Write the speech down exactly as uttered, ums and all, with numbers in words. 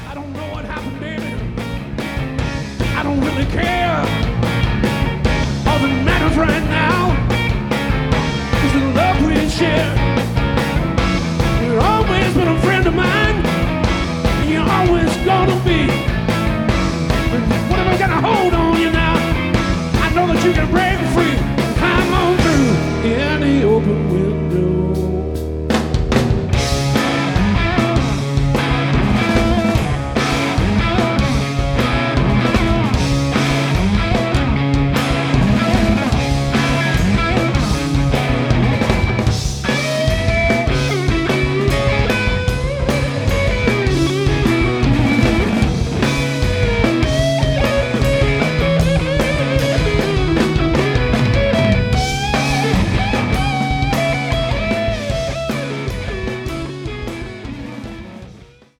I don't know what happened, baby. I don't really care. All that matters right now is the love we share.